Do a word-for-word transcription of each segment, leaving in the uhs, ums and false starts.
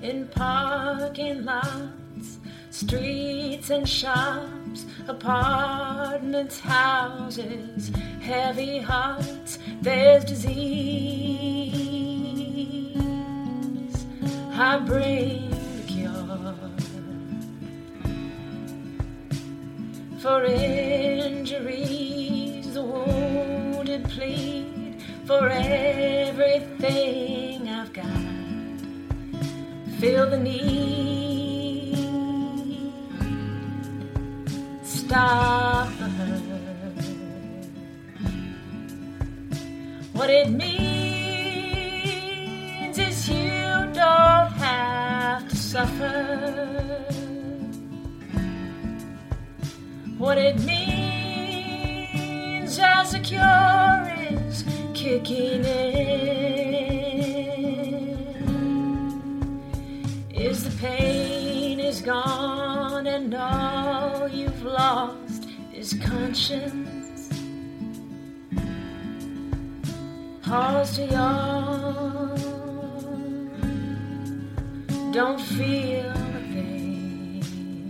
in parking lots, streets and shops, apartments, houses, heavy hearts. There's disease. I bring the cure for injuries. The wounded plead for everything I've got. Feel the need, stop the hurt. What it means is you don't have to suffer. What it means as the cure is kicking in, is the pain is gone and all you've lost is conscience. Pause to yawn, don't feel a thing.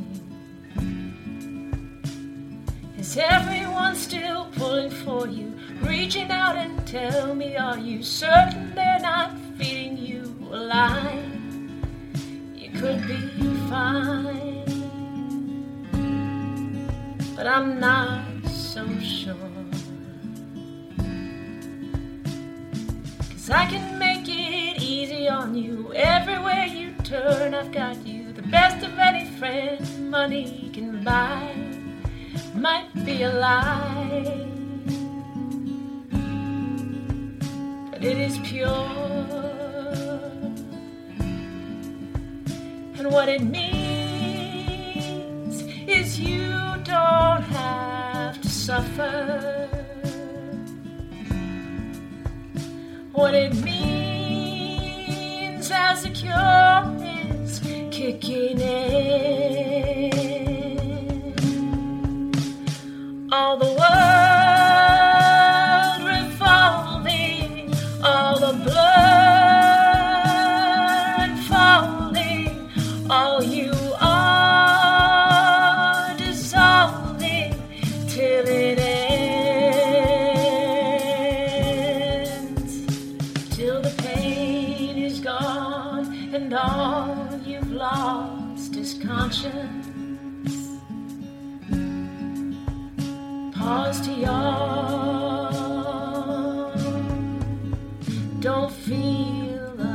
Is everyone still pulling for you, reaching out and tell me, are you certain they're not feeding you a lie? You could be fine, but I'm not so sure. 'Cause I can make it easy on you. Everywhere you turn, I've got you. The best of any friend money can buy might be a lie, but it is pure. And what it means is you don't have to suffer. What it means as the cure is kicking in. All the world revolving, all the blood falling, all you are dissolving till it ends, till the pain is gone and all you've lost is conscience. Pause to yawn, don't feel